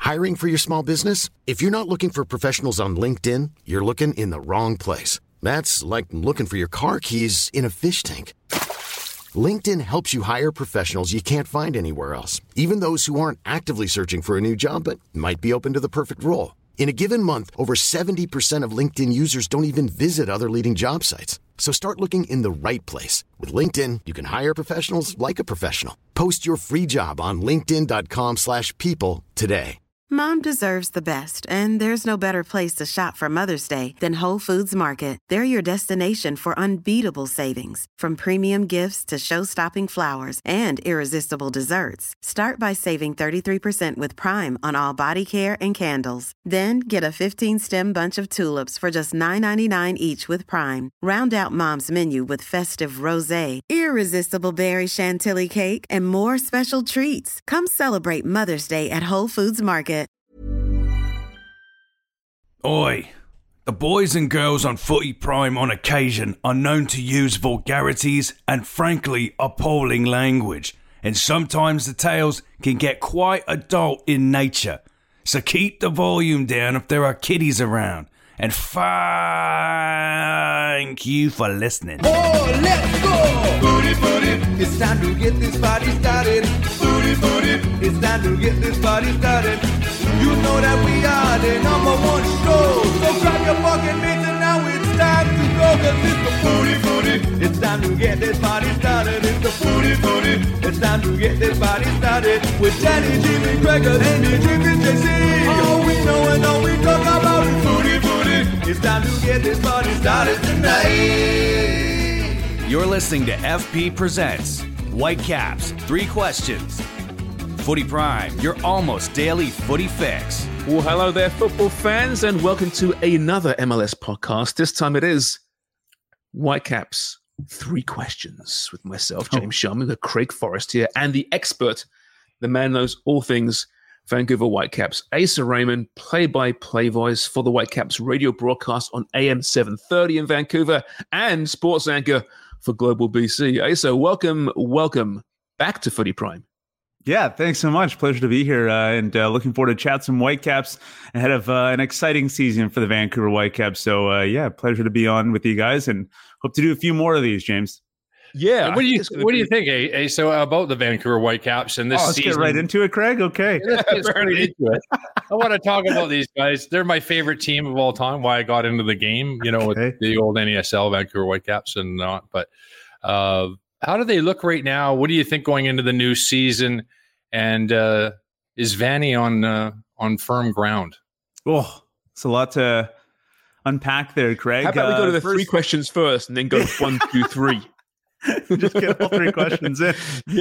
Hiring for your small business? If you're not looking for professionals on LinkedIn, you're looking in the wrong place. That's like looking for your car keys in a fish tank. LinkedIn helps you hire professionals you can't find anywhere else, even those who aren't actively searching for a new job but might be open to the perfect role. In a given month, over 70% of LinkedIn users don't even visit other leading job sites. So start looking in the right place. With LinkedIn, you can hire professionals like a professional. Post your free job on linkedin.com/people today. Mom deserves the best, and there's no better place to shop for Mother's Day than Whole Foods Market. They're your destination for unbeatable savings, from premium gifts to show-stopping flowers and irresistible desserts. Start by saving 33% with Prime on all body care and candles. Then get a 15-stem bunch of tulips for just $9.99 each with Prime. Round out Mom's menu with festive rosé, irresistible berry chantilly cake, and more special treats. Come celebrate Mother's Day at Whole Foods Market. Oi, the boys and girls on Footy Prime on occasion are known to use vulgarities and frankly appalling language, and sometimes the tales can get quite adult in nature. So keep the volume down if there are kiddies around, and thank you for listening. Oh, let's go! Booty, booty, it's time to get this party started. Booty, booty, it's time to get this party started. You know that we are the number one show. So grab your fucking mates and now it's time to go. Cause it's the booty, booty, it's time to get this party started. It's the booty, booty, it's time to get this party started. With Danny, Jimmy, Gregor, Amy, Jimmy, JC. All we know and all we talk about is booty, booty. It's time to get this party started tonight. You're listening to FP Presents Whitecaps 3 Questions. Footy Prime, your almost daily footy fix. Well, hello there, football fans, and welcome to another MLS podcast. This time it is Whitecaps 3 Questions with myself, James Sharman, the Craig Forrest here, and the expert, the man knows all things Vancouver Whitecaps, Asa Raymond, play-by-play voice for the Whitecaps radio broadcast on AM 730 in Vancouver, and sports anchor for Global BC. Asa, welcome back to Footy Prime. Yeah, thanks so much. Pleasure to be here and looking forward to chat some Whitecaps ahead of an exciting season for the Vancouver Whitecaps. So, pleasure to be on with you guys and hope to do a few more of these, James. Yeah. What do you think, Asa, about the Vancouver Whitecaps and this season? Let's get right into it, Craig. Okay. Let's get right into it. I want to talk about these guys. They're my favorite team of all time, why I got into the game, with the old NESL Vancouver Whitecaps and not. But how do they look right now? What do you think going into the new season? And is Vanny on firm ground? Oh, it's a lot to unpack there, Craig. How about we go to the 3 questions first and then go 1, 2, 3? Just get all 3 questions in.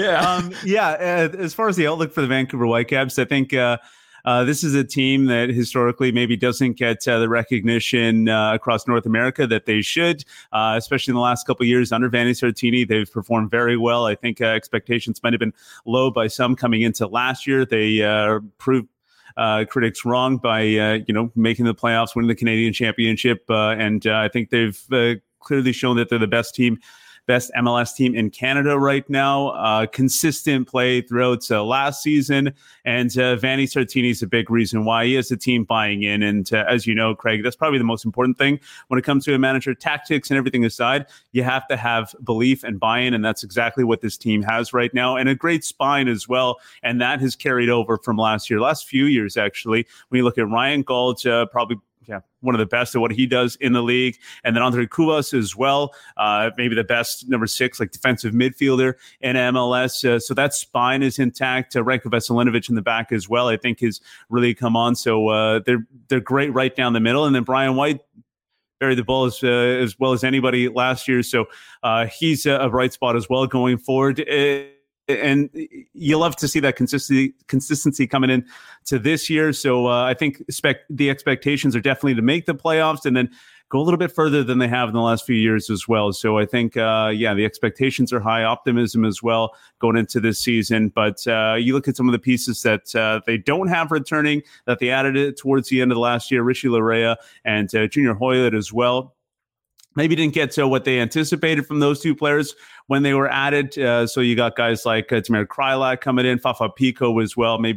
As far as the outlook for the Vancouver Whitecaps, I think this is a team that historically maybe doesn't get the recognition across North America that they should, especially in the last couple of years under Vanni Sartini. They've performed very well. I think expectations might have been low by some coming into last year. They proved critics wrong by making the playoffs, winning the Canadian Championship, and I think they've clearly shown that they're the best MLS team in Canada right now. Consistent play throughout last season. And Vanni Sartini is a big reason why. He has the team buying in. And as you know, Craig, that's probably the most important thing when it comes to a manager. Tactics and everything aside, you have to have belief and buy-in. And that's exactly what this team has right now. And a great spine as well. And that has carried over from last few years, actually. When you look at Ryan Gauld, probably one of the best at what he does in the league. And then Andre Cubas as well, maybe the best number 6, like defensive midfielder in MLS. So that spine is intact. Ranko Veselinovic in the back as well, I think has really come on. So they're great right down the middle. And then Brian White buried the ball as well as anybody last year. So he's a bright spot as well going forward. And you love to see that consistency coming in to this year. So I think the expectations are definitely to make the playoffs and then go a little bit further than they have in the last few years as well. So I think, the expectations are high, optimism as well going into this season. But you look at some of the pieces that they don't have returning, that they added it towards the end of the last year, Richie Laryea and Junior Hoylett as well. Maybe didn't get to what they anticipated from those 2 players when they were added. So you got guys like Tamir Krylak coming in, Fafa Pico as well, maybe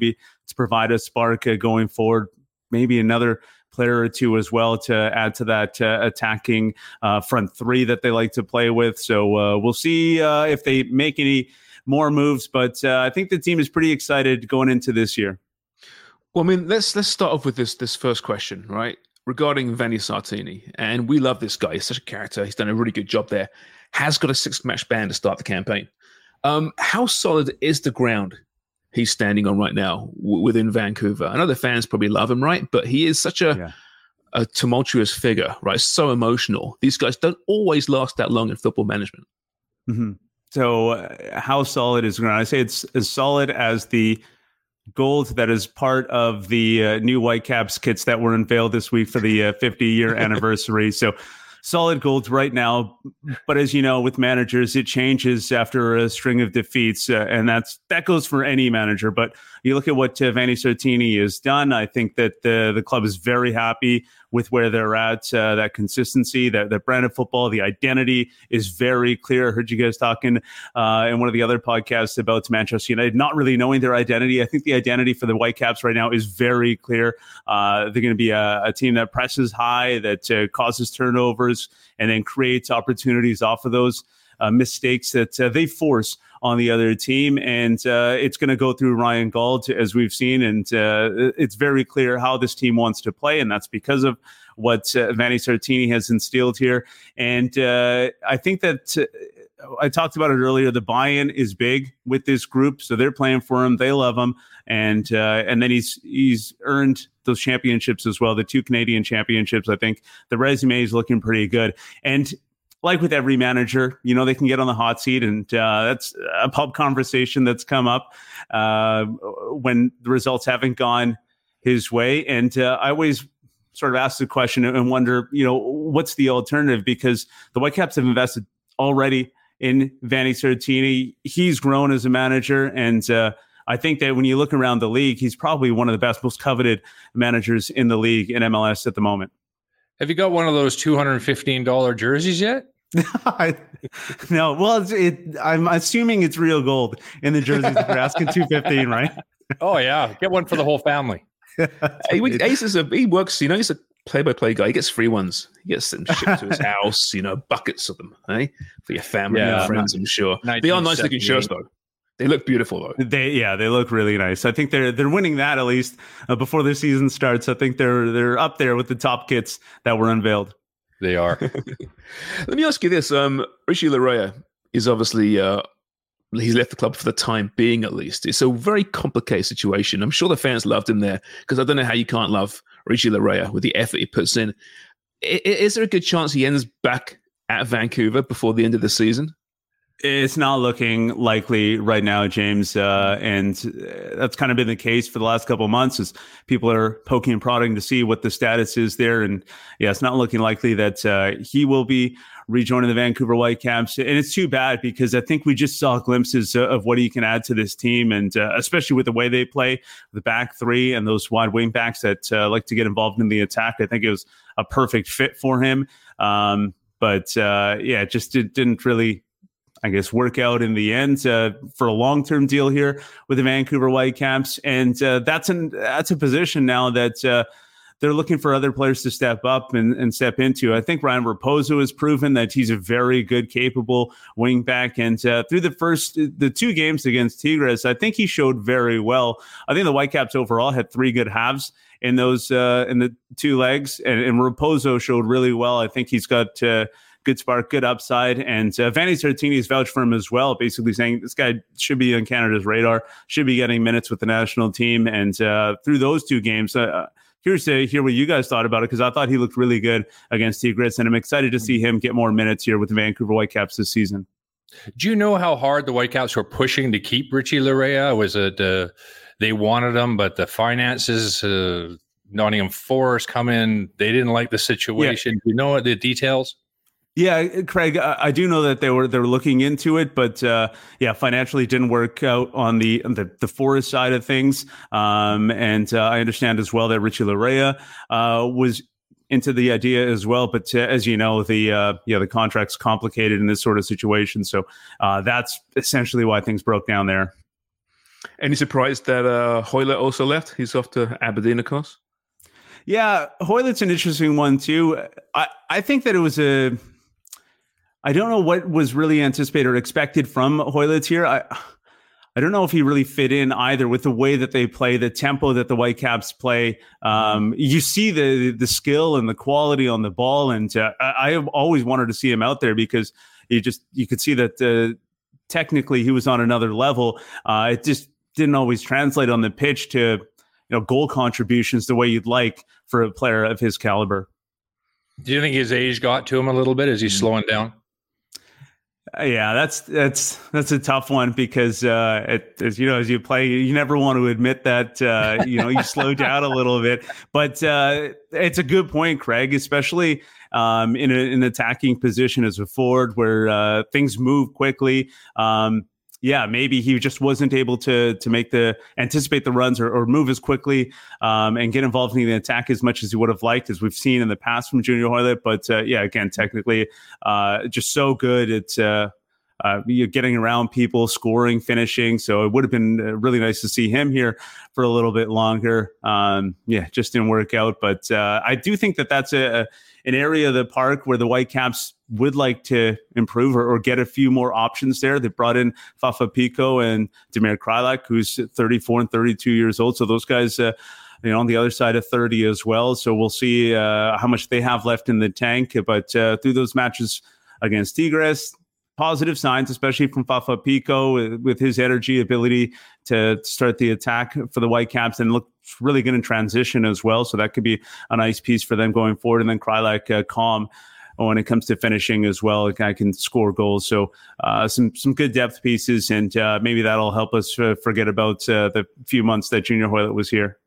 to provide a spark going forward. Maybe another player or two as well to add to that attacking front three that they like to play with. So we'll see if they make any more moves, but I think the team is pretty excited going into this year. Well, I mean, let's start off with this first question, right? Regarding Vanni Sartini, and we love this guy. He's such a character. He's done a really good job there. Has got a 6-match ban to start the campaign. How solid is the ground he's standing on right now within Vancouver? I know the fans probably love him, right? But he is such a tumultuous figure, right? So emotional. These guys don't always last that long in football management. Mm-hmm. So how solid is the ground? I say it's as solid as the gold that is part of the new Whitecaps kits that were unveiled this week for the 50-year anniversary. So solid gold right now. But as you know, with managers, it changes after a string of defeats. And that goes for any manager. But you look at what Vanni Sartini has done. I think that the club is very happy with where they're at, that consistency, that brand of football, the identity is very clear. I heard you guys talking in one of the other podcasts about Manchester United not really knowing their identity. I think the identity for the Whitecaps right now is very clear. They're going to be a team that presses high, that causes turnovers, and then creates opportunities off of those mistakes that they force on the other team. And it's going to go through Ryan Gauld, as we've seen. And it's very clear how this team wants to play. And that's because of what Vanni Sartini has instilled here. And I think that I talked about it earlier. The buy-in is big with this group. So they're playing for him. They love him. And then he's earned those championships as well. The 2 Canadian championships. I think the resume is looking pretty good. And like with every manager, they can get on the hot seat, and that's a pub conversation that's come up when the results haven't gone his way. And I always sort of ask the question and wonder, what's the alternative? Because the Whitecaps have invested already in Vanni Sartini. He's grown as a manager, and I think that when you look around the league, he's probably one of the best, most coveted managers in the league in MLS at the moment. Have you got one of those $215 jerseys yet? No. Well, I'm assuming it's real gold in the jerseys. If you're asking $215, right? Oh yeah, get one for the whole family. He works. He's a play-by-play guy. He gets free ones. He gets them shipped to his house. Buckets of them, for your family and friends. I'm sure they are nice looking shirts, though. They look beautiful, though. They look really nice. I think they're winning that at least before the season starts. I think they're up there with the top kits that were unveiled. They are. Let me ask you this: Richie Laryea is obviously he's left the club for the time being, at least. It's a very complicated situation. I'm sure the fans loved him there, because I don't know how you can't love Richie Laryea with the effort he puts in. Is there a good chance he ends back at Vancouver before the end of the season? It's not looking likely right now, James, and that's kind of been the case for the last couple of months, as people are poking and prodding to see what the status is there. And it's not looking likely that he will be rejoining the Vancouver Whitecaps. And it's too bad, because I think we just saw glimpses of what he can add to this team, and especially with the way they play, the back three and those wide wing backs that like to get involved in the attack. I think it was a perfect fit for him. But it just didn't really, I guess, work out in the end for a long-term deal here with the Vancouver Whitecaps. And that's a position now that they're looking for other players to step up and step into. I think Ryan Raposo has proven that he's a very good, capable wing back. And through the 2 games against Tigres, I think he showed very well. I think the Whitecaps overall had 3 good halves in those in the 2 legs, and Raposo showed really well. I think he's got good spark, good upside. And Vanni Sartini has vouched for him as well, basically saying this guy should be on Canada's radar, should be getting minutes with the national team. And through those 2 games, curious to hear what you guys thought about it, because I thought he looked really good against Tigres, and I'm excited to see him get more minutes here with the Vancouver Whitecaps this season. Do you know how hard the Whitecaps were pushing to keep Richie Laryea? Was it they wanted him, but the finances, Nottingham Forest come in, they didn't like the situation? Do you know the details? Yeah, Craig, I do know that they were looking into it, but financially it didn't work out on the Forest side of things. And I understand as well that Richie Laryea was into the idea as well. But as you know, the contract's complicated in this sort of situation. So that's essentially why things broke down there. Any surprise that Hoylett also left? He's off to Aberdeen, of course. Yeah, Hoylett's an interesting one too. I think that it was I don't know what was really anticipated or expected from Hoylett here. I don't know if he really fit in either with the way that they play, the tempo that the Whitecaps play. You see the skill and the quality on the ball, and I have always wanted to see him out there because you could see that technically he was on another level. It just didn't always translate on the pitch to goal contributions the way you'd like for a player of his caliber. Do you think his age got to him a little bit? Is he slowing down? Yeah, that's a tough one because as you play, you never want to admit that you slow down a little bit. But it's a good point, Craig, especially in an attacking position as a forward where things move quickly. Maybe he just wasn't able to anticipate the runs or move as quickly and get involved in the attack as much as he would have liked, as we've seen in the past from Junior Hoylett. But again, technically, just so good. It's you're getting around people, scoring, finishing. So it would have been really nice to see him here for a little bit longer. Just didn't work out. But I do think that that's an area of the park where the Whitecaps would like to improve or get a few more options there. They brought in Fafa Picault and Damir Kreilach, who's 34 and 32 years old. So those guys, on the other side of 30 as well. So we'll see how much they have left in the tank. But through those matches against Tigres, positive signs, especially from Fafa Picault with his energy, ability to start the attack for the Whitecaps and look really good in transition as well. So that could be a nice piece for them going forward. And then Kreilach, calm when it comes to finishing as well. A guy can score goals. So some good depth pieces, and maybe that'll help us forget about the few months that Junior Hoylett was here.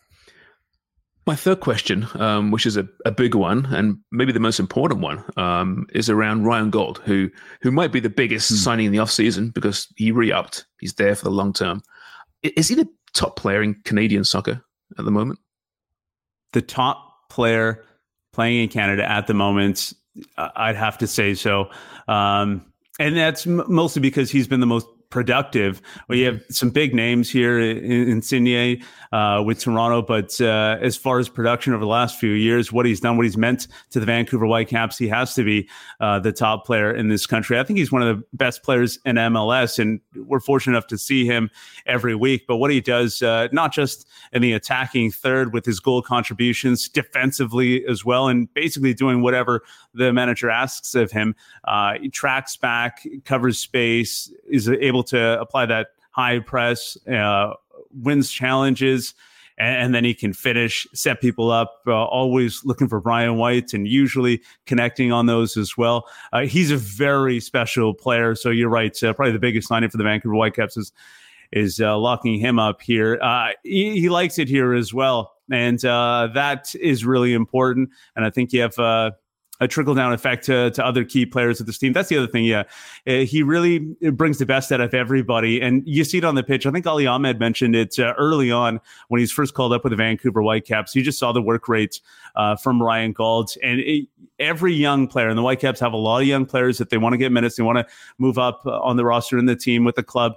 My third question, which is a big one and maybe the most important one, is around Ryan Gauld, who might be the biggest signing in the offseason because he re-upped. He's there for the long term. Is he the top player in Canadian soccer at the moment? The top player playing in Canada at the moment, I'd have to say so. And that's mostly because he's been the most productive. We have some big names here in Signé with Toronto, but as far as production over the last few years, what he's done, what he's meant to the Vancouver Whitecaps, he has to be the top player in this country. I think he's one of the best players in MLS, and we're fortunate enough to see him every week. But what he does, not just in the attacking third with his goal contributions, defensively as well, and basically doing whatever the manager asks of him. He tracks back, covers space, is able to apply that high press, wins challenges, and then he can finish, set people up, always looking for Brian White and usually connecting on those as well. He's a very special player. So you're right. Probably the biggest signing for the Vancouver Whitecaps is locking him up here. He likes it here as well. And that is really important. And I think you have a trickle-down effect to other key players of this team. That's the other thing, he really brings the best out of everybody, and you see it on the pitch. I think Ali Ahmed mentioned it early on when he's first called up with the Vancouver Whitecaps. You just saw the work rate from Ryan Gauld, and every young player, and the Whitecaps have a lot of young players that they want to get minutes, they want to move up on the roster in the team with the club.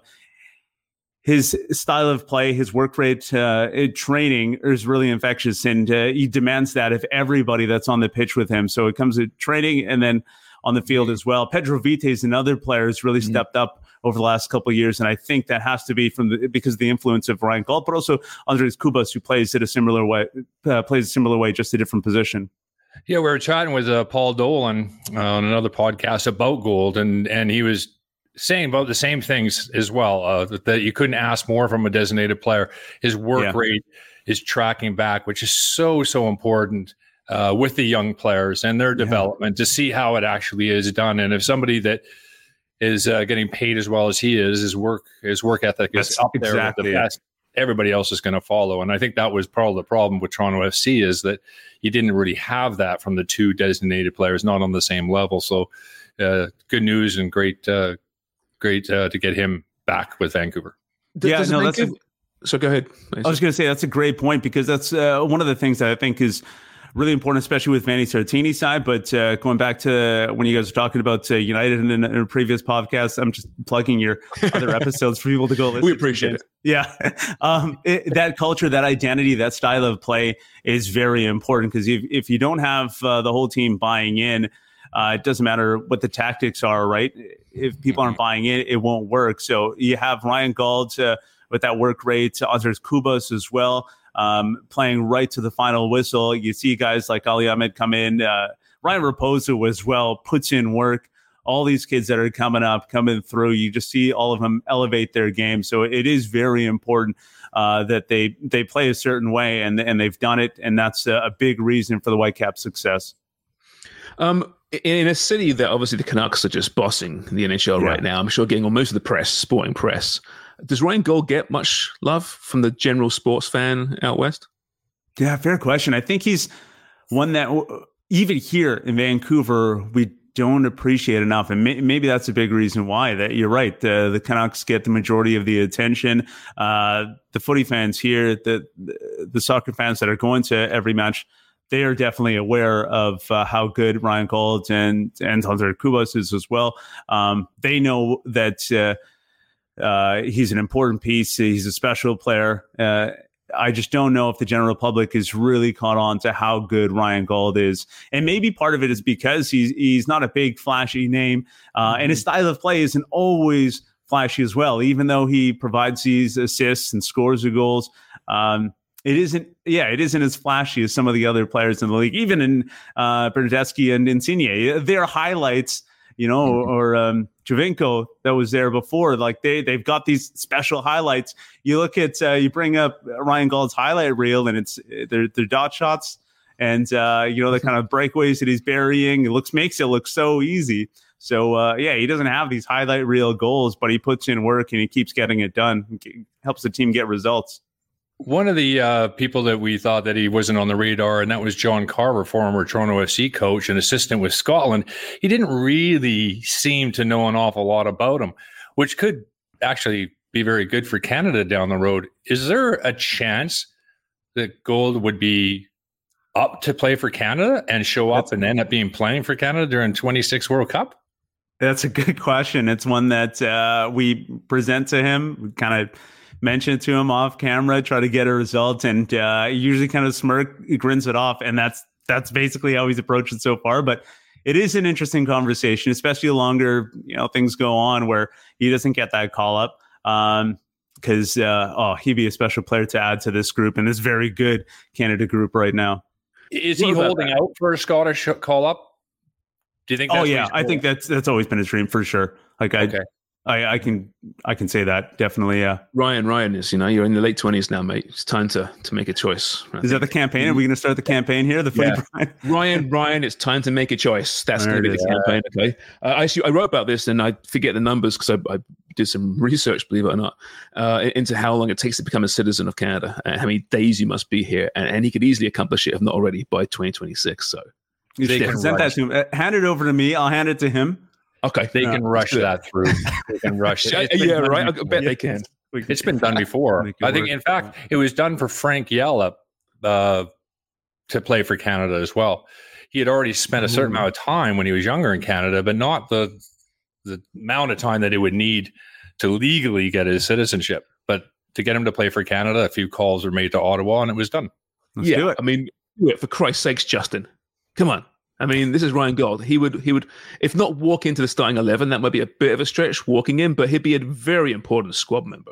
His style of play, his work rate, training is really infectious, and he demands that of everybody that's on the pitch with him. So it comes to training and then on the field as well. Pedro Vite is another player who's really stepped up over the last couple of years, and I think that has to be because of the influence of Ryan Gauld, but also Andres Cubas, who plays a similar way, just a different position. Yeah, we were chatting with Paul Dolan on another podcast about Gauld, and he was saying about the same things as well, that you couldn't ask more from a designated player. His work rate is tracking back, which is so important with the young players and their development to see how it actually is done. And if somebody that is getting paid as well as he is, his work ethic is up there with the best, everybody else is going to follow. And I think that was part of the problem with Toronto FC, is that you didn't really have that from the two designated players, not on the same level. So good news and great to get him back with Vancouver. So go ahead. I was going to say that's a great point, because that's one of the things that I think is really important, especially with Vanni Sartini's side. But going back to when you guys were talking about United in a previous podcast, I'm just plugging your other episodes for people to go listen. We appreciate it. Yeah. That culture, that identity, that style of play is very important, because if you don't have the whole team buying in, it doesn't matter what the tactics are, right? If people aren't buying in, it won't work. So you have Ryan Gauld with that work rate, Andres Cubas as well, playing right to the final whistle. You see guys like Ali Ahmed come in. Ryan Raposo as well puts in work. All these kids that are coming through, you just see all of them elevate their game. So it is very important that they play a certain way, and they've done it, and that's a big reason for the Whitecaps' success. In a city that obviously the Canucks are just bossing the NHL right now, I'm sure getting most of the press, sporting press. Does Ryan Gauld get much love from the general sports fan out west? Yeah, fair question. I think he's one that even here in Vancouver, we don't appreciate enough. And maybe that's a big reason why. That you're right. The Canucks get the majority of the attention. The footy fans here, the soccer fans that are going to every match, they are definitely aware of how good Ryan Gauld and Andres Cubas is as well. They know that he's an important piece. He's a special player. I just don't know if the general public is really caught on to how good Ryan Gauld is. And maybe part of it is because he's not a big, flashy name. And his style of play isn't always flashy as well, even though he provides these assists and scores the goals. It isn't as flashy as some of the other players in the league, even in Bernardeschi and Insigne. Their highlights, or Jovinko that was there before, like they've got these special highlights. You look at you bring up Ryan Gauld's highlight reel, and it's they're dot shots, and the kind of breakaways that he's burying. Makes it look so easy. So he doesn't have these highlight reel goals, but he puts in work and he keeps getting it done. Helps the team get results. One of the people that we thought that he wasn't on the radar, and that was John Carver, former Toronto FC coach and assistant with Scotland. He didn't really seem to know an awful lot about him, which could actually be very good for Canada down the road. Is there a chance that Gauld would be up to play for Canada and show up and end up being playing for Canada during 26 World Cup? That's a good question. It's one that we present to him. We kind of mention it to him off camera, try to get a result, and he usually kind of he grins it off, and that's basically how he's approached it so far. But it is an interesting conversation, especially the longer things go on where he doesn't get that call up, because he'd be a special player to add to this group, and this very good Canada group right now. Is he holding out for a Scottish call up? Do you think? I think that's always been his dream for sure. Okay. I can say that definitely. Yeah. Ryan is, you're in the late 20s now, mate. It's time to make a choice. Is that the campaign? Are we going to start the campaign here? Ryan, it's time to make a choice. That's going to be the campaign. Okay. I wrote about this, and I forget the numbers because I did some research, believe it or not, into how long it takes to become a citizen of Canada and how many days you must be here, and he could easily accomplish it, if not already, by 2026. So they can send that to him. Hand it over to me. I'll hand it to him. Okay, they can rush that through. They can rush it. Right. I bet they can. It's been done before. I think, in fact, it was done for Frank Yella to play for Canada as well. He had already spent a certain amount of time when he was younger in Canada, but not the amount of time that he would need to legally get his citizenship. But to get him to play for Canada, a few calls were made to Ottawa, and it was done. Let's do it. I mean, for Christ's sakes, Justin, come on. I mean, this is Ryan Gauld. He would, if not walk into the starting 11, that might be a bit of a stretch walking in, but he'd be a very important squad member.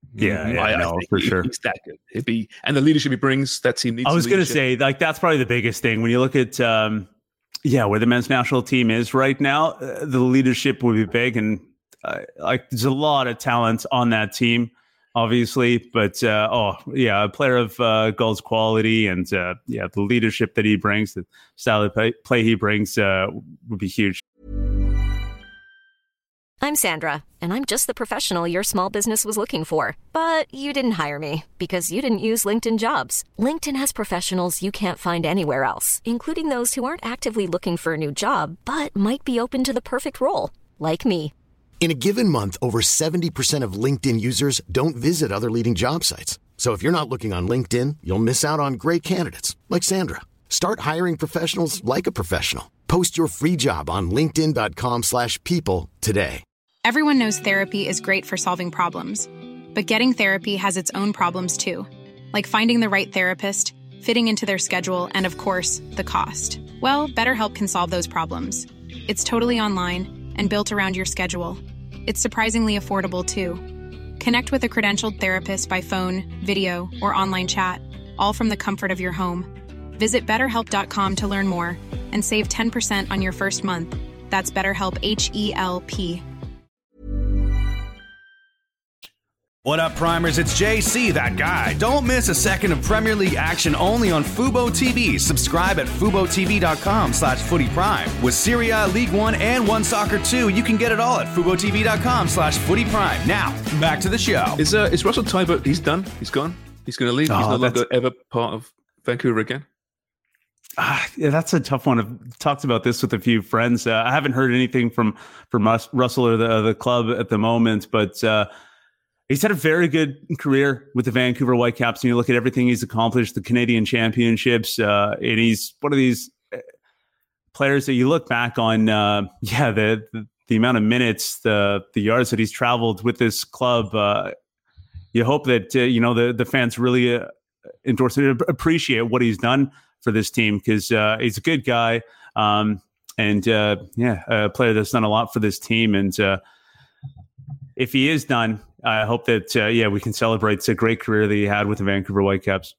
I for sure. He's that good. He'd be, and the leadership he brings, that team needs. I was going to say, that's probably the biggest thing when you look at, where the men's national team is right now. The leadership would be big, and there's a lot of talent on that team, obviously, but a player of Gauld's quality and the leadership that he brings, the style of play he brings would be huge. I'm Sandra, and I'm just the professional your small business was looking for. But you didn't hire me because you didn't use LinkedIn Jobs. LinkedIn has professionals you can't find anywhere else, including those who aren't actively looking for a new job, but might be open to the perfect role, like me. In a given month, over 70% of LinkedIn users don't visit other leading job sites. So if you're not looking on LinkedIn, you'll miss out on great candidates like Sandra. Start hiring professionals like a professional. Post your free job on linkedin.com/people today. Everyone knows therapy is great for solving problems, but getting therapy has its own problems too, like finding the right therapist, fitting into their schedule, and of course, the cost. Well, BetterHelp can solve those problems. It's totally online and built around your schedule. It's surprisingly affordable too. Connect with a credentialed therapist by phone, video, or online chat, all from the comfort of your home. Visit BetterHelp.com to learn more and save 10% on your first month. That's BetterHelp, H-E-L-P. What up, Primers? It's JC, that guy. Don't miss a second of Premier League action only on Fubo TV. Subscribe at FuboTV.com/FootyPrime. With Serie A, League One, and One Soccer 2, you can get it all at FuboTV.com/FootyPrime. Now, back to the show. Is Russell Teibert, he's done? He's gone? He's going to leave? He's no longer ever part of Vancouver again? Yeah, that's a tough one. I've talked about this with a few friends. I haven't heard anything from Russell or the club at the moment, but he's had a very good career with the Vancouver Whitecaps. And you look at everything he's accomplished, the Canadian Championships, and he's one of these players that you look back on. The amount of minutes, the yards that he's traveled with this club. You hope that the fans really endorse and appreciate what he's done for this team, because he's a good guy, a player that's done a lot for this team. And if he is done, I hope that we can celebrate the great career that he had with the Vancouver Whitecaps.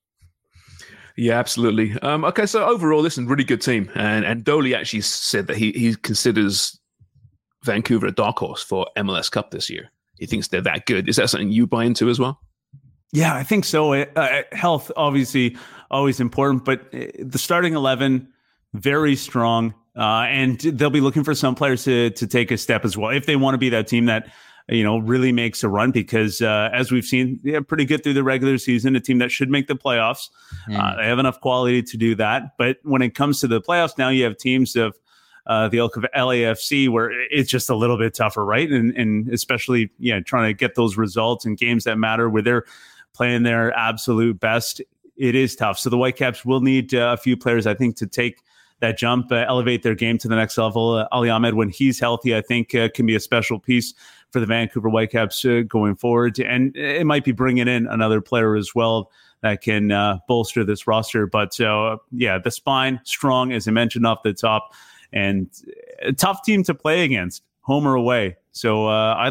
Yeah, absolutely. Okay, so overall, listen, really good team, and Doley actually said that he considers Vancouver a dark horse for MLS Cup this year. He thinks they're that good. Is that something you buy into as well? Yeah, I think so. Health, obviously, always important, but the starting 11, very strong, and they'll be looking for some players to take a step as well if they want to be that team that really makes a run, because as we've seen, they're pretty good through the regular season, a team that should make the playoffs. They have enough quality to do that. But when it comes to the playoffs, now you have teams of the ilk of LAFC where it's just a little bit tougher, right? And especially, trying to get those results in games that matter where they're playing their absolute best. It is tough. So the Whitecaps will need a few players, I think, to take that jump, elevate their game to the next level. Ali Ahmed, when he's healthy, I think can be a special piece for the Vancouver Whitecaps going forward. And it might be bringing in another player as well that can bolster this roster. But the spine, strong, as I mentioned off the top, and a tough team to play against, home or away. So I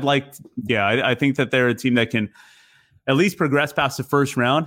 think that they're a team that can at least progress past the first round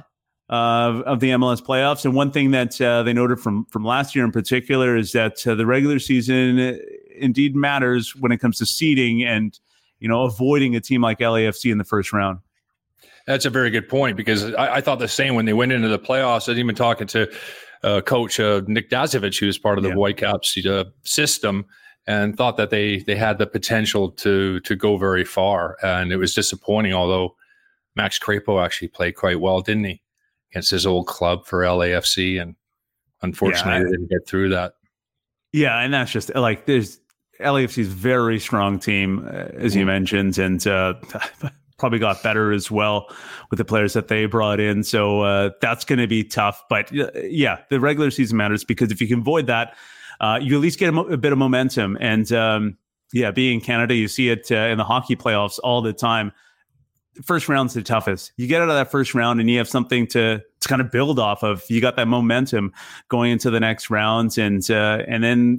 of the MLS playoffs. And one thing that they noted from last year in particular is that the regular season indeed matters when it comes to seeding and avoiding a team like LAFC in the first round. That's a very good point, because I thought the same when they went into the playoffs. I'd even talking to coach Nick Dazovic, who was part of the Whitecaps system, and thought that they had the potential to go very far. And it was disappointing, although Max Crepeau actually played quite well, didn't he, against his old club for LAFC, and unfortunately they didn't get through that. Yeah, and that's just like there's LAFC's very strong team, as you mentioned, and probably got better as well with the players that they brought in. So that's going to be tough. But the regular season matters, because if you can avoid that, you at least get a bit of momentum. And being in Canada, you see it in the hockey playoffs all the time. First round's the toughest. You get out of that first round and you have something to kind of build off of. You got that momentum going into the next rounds, and then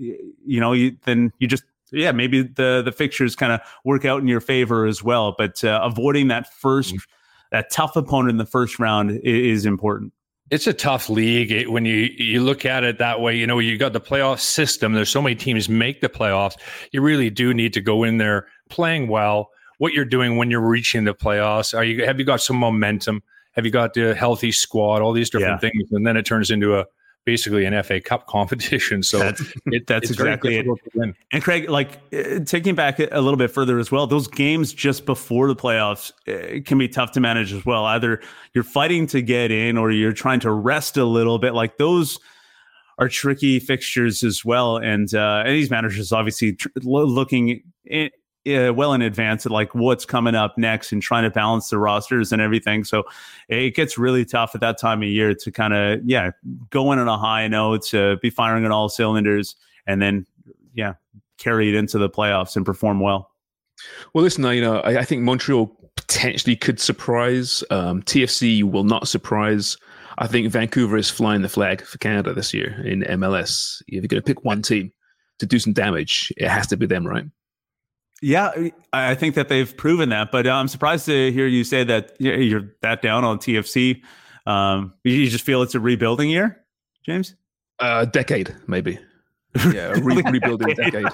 maybe the fixtures kind of work out in your favor as well. But avoiding that tough opponent in the first round is important. It's a tough league when you look at it that way. You got the playoff system. There's so many teams make the playoffs. You really do need to go in there playing well. What you're doing when you're reaching the playoffs. Have you got some momentum? Have you got the healthy squad? All these different things, and then it turns into basically an FA Cup competition. So that's exactly it. And Craig, taking back a little bit further as well, those games just before the playoffs can be tough to manage as well. Either you're fighting to get in, or you're trying to rest a little bit. Like those are tricky fixtures as well. And these managers obviously looking well in advance of like what's coming up next and trying to balance the rosters and everything. So it gets really tough at that time of year to kind of, go in on a high note, to be firing on all cylinders, and then, carry it into the playoffs and perform well. Well, listen, I think Montreal potentially could surprise. TFC will not surprise. I think Vancouver is flying the flag for Canada this year in MLS. If you're going to pick one team to do some damage, it has to be them, right? Yeah, I think that they've proven that, but I'm surprised to hear you say that you're that down on TFC. You just feel it's a rebuilding year, James? Decade, maybe. Yeah, a rebuilding decade.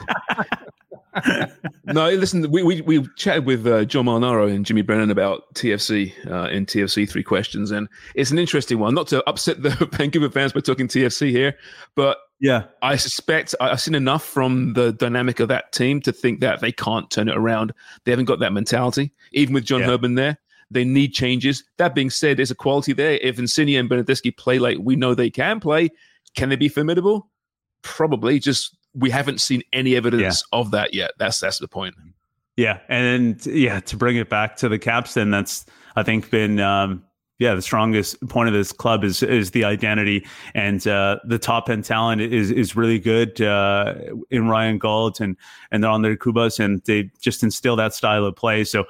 No, listen, we chatted with John Molinaro and Jimmy Brennan about TFC in TFC 3 Questions, and it's an interesting one. Not to upset the Vancouver fans by talking TFC here, but I suspect I've seen enough from the dynamic of that team to think that they can't turn it around. They haven't got that mentality. Even with John Herman there, they need changes. That being said, there's a quality there. If Insigne and Bernardeschi play like we know they can play, can they be formidable? Probably. Just we haven't seen any evidence of that yet. That's the point. Yeah, and to bring it back to the Caps, then that's I think been the strongest point of this club is the identity, and the top end talent is really good in Ryan Gault and Andre Cubas, and they just instill that style of play. So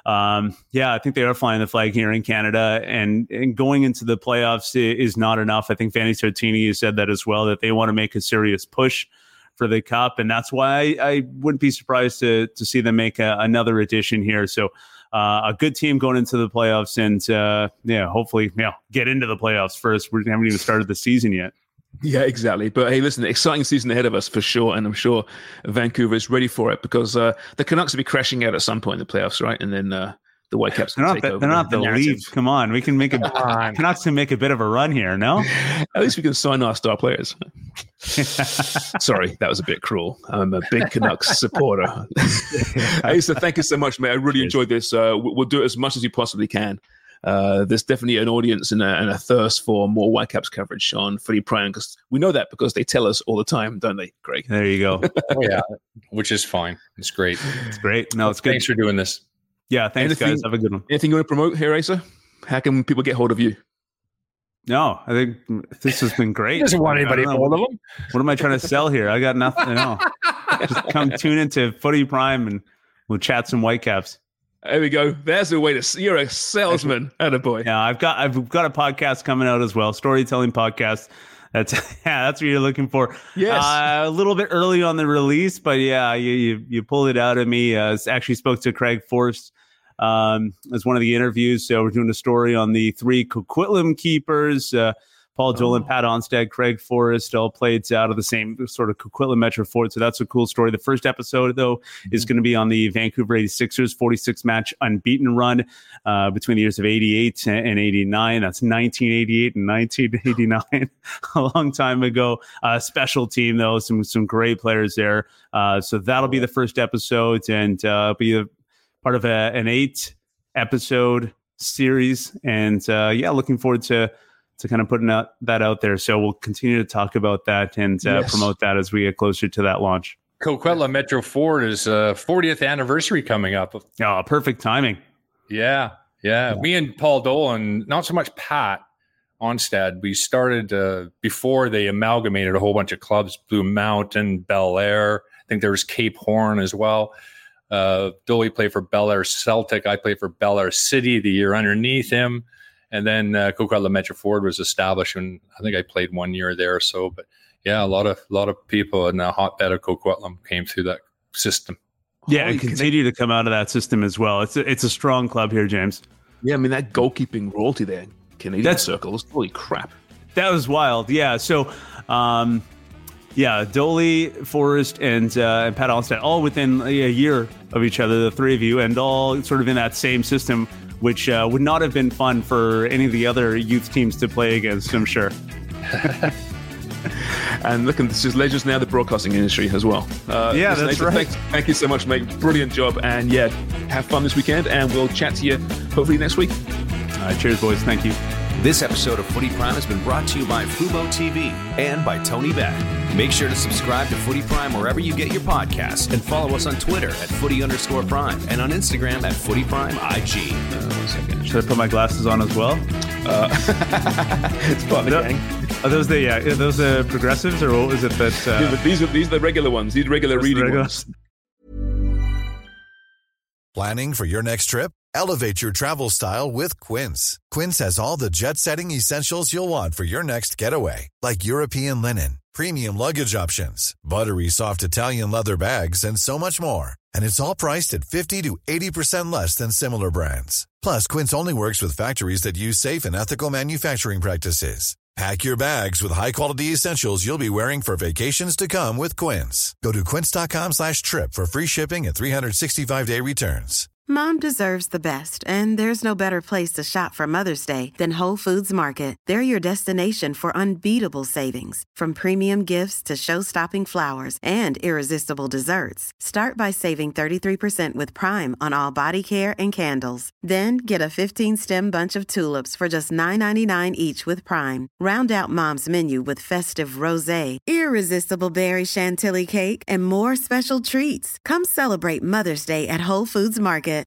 I think they are flying the flag here in Canada, and going into the playoffs is not enough. I think Vanni Sartini has said that as well, that they want to make a serious push for the Cup, and that's why I wouldn't be surprised to see them make another edition here. So a good team going into the playoffs, and hopefully get into the playoffs first. We haven't even started the season yet. Yeah, exactly. But hey, listen, exciting season ahead of us for sure, and I'm sure Vancouver is ready for it, because the Canucks will be crashing out at some point in the playoffs, right? And then the Whitecaps can take over. They're not the lead. Come on, we can make Canucks can make a bit of a run here. No, at least we can sign our star players. Sorry, that was a bit cruel. I'm a big Canucks supporter. Hey, so thank you so much, mate. I really enjoyed this. We'll do it as much as we possibly can. There's definitely an audience and a thirst for more Whitecaps coverage on Footy Prime, because we know that because they tell us all the time, don't they, Greg? There you go. Oh yeah, which is fine. It's great. It's great. No, it's good. Thanks for doing this. Yeah, thanks, guys. Have a good one. Anything you want to promote here, Asa? How can people get hold of you? No, I think this has been great. He doesn't want anybody hold of him. What am I trying to sell here? I got nothing. No. Just come tune into Footy Prime and we'll chat some Whitecaps. There we go. There's a way to see. You're a salesman. Attaboy. Yeah, I've got a podcast coming out as well, storytelling podcast. That's what you're looking for. Yes, a little bit early on the release, but you pulled it out of me. Actually spoke to Craig Forrest as one of the interviews. So we're doing a story on the 3 Coquitlam keepers. Paul Dolan, Pat Onstad, Craig Forrest, all played out of the same sort of Coquitlam Metro Fort. So that's a cool story. The first episode, though, is going to be on the Vancouver 86ers 46-match unbeaten run between the years of 88 and 89. That's 1988 and 1989, a long time ago. Special team, though, some great players there. So that'll be the first episode, and be a part of an 8-episode series. And looking forward to kind of putting that out there. So we'll continue to talk about that and promote that as we get closer to that launch. Coquitlam Metro Ford is 40th anniversary coming up. Oh, perfect timing. Yeah. Me and Paul Dolan, not so much Pat Onstad. We started before they amalgamated a whole bunch of clubs, Blue Mountain, Bel Air. I think there was Cape Horn as well. Dolly played for Bel Air Celtic. I played for Bel Air City the year underneath him. And then Coquitlam Metro Ford was established, and I think I played 1 year there or so. But yeah, a lot of people in the hotbed of Coquitlam came through that system. Yeah, and continue to come out of that system as well. It's a strong club here, James. Yeah, I mean, that goalkeeping royalty there, Canadian circles, holy crap. That was wild. Yeah, so Dolly, Forrest, and Pat Onstad, all within a year of each other, the three of you, and all sort of in that same system, which would not have been fun for any of the other youth teams to play against, I'm sure. And look, this is legends now, the broadcasting industry as well. That's Nathan, right. Thank you so much, mate. Brilliant job. And have fun this weekend, and we'll chat to you hopefully next week. All right, cheers, boys. Thank you. This episode of Footy Prime has been brought to you by Fubo TV and by Tony Beck. Make sure to subscribe to Footy Prime wherever you get your podcasts and follow us on Twitter at @footy_prime and on Instagram at @footyprimeig. 1 second. Should I put my glasses on as well? It's part of the gang. Are those the progressives, or what was it that? These are the regular ones. These regular reading ones. Planning for your next trip? Elevate your travel style with Quince. Quince has all the jet-setting essentials you'll want for your next getaway, like European linen, premium luggage options, buttery soft Italian leather bags, and so much more. And it's all priced at 50 to 80% less than similar brands. Plus, Quince only works with factories that use safe and ethical manufacturing practices. Pack your bags with high-quality essentials you'll be wearing for vacations to come with Quince. Go to quince.com/trip for free shipping and 365-day returns. Mom deserves the best, and there's no better place to shop for Mother's Day than Whole Foods Market. They're your destination for unbeatable savings, from premium gifts to show-stopping flowers and irresistible desserts. Start by saving 33% with Prime on all body care and candles. Then get a 15-stem bunch of tulips for just $9.99 each with Prime. Round out Mom's menu with festive rosé, irresistible berry chantilly cake, and more special treats. Come celebrate Mother's Day at Whole Foods Market.